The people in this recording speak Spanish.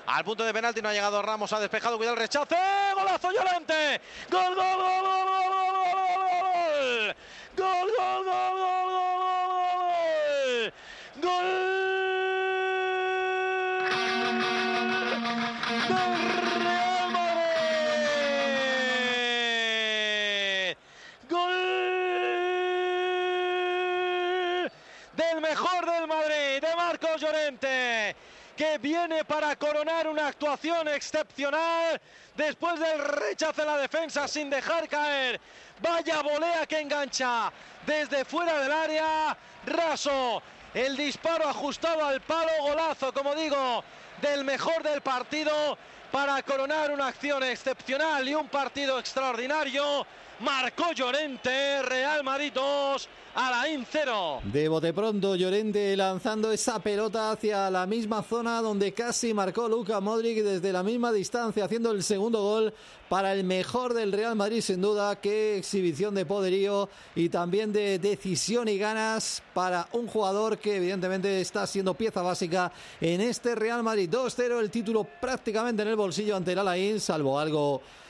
al punto de penalti, no ha llegado Ramos, ha despejado, cuidado el rechace, golazo Llorente, gol, gol, gol, gol, gol, gol, gol, gol, gol, gol, gol, del mejor del Madrid, de Marcos Llorente, que viene para coronar una actuación excepcional después del rechace a la defensa sin dejar caer. Vaya volea que engancha desde fuera del área, raso, el disparo ajustado al palo, golazo, como digo, del mejor del partido para coronar una acción excepcional y un partido extraordinario. Marcó Llorente, Real Madrid 2, Alain 0. De bote pronto, Llorente lanzando esa pelota hacia la misma zona donde casi marcó Luka Modric desde la misma distancia, haciendo el segundo gol para el mejor del Real Madrid, sin duda. Qué exhibición de poderío y también de decisión y ganas para un jugador que evidentemente está siendo pieza básica en este Real Madrid. 2-0, el título prácticamente en el bolsillo ante el Alain, salvo algo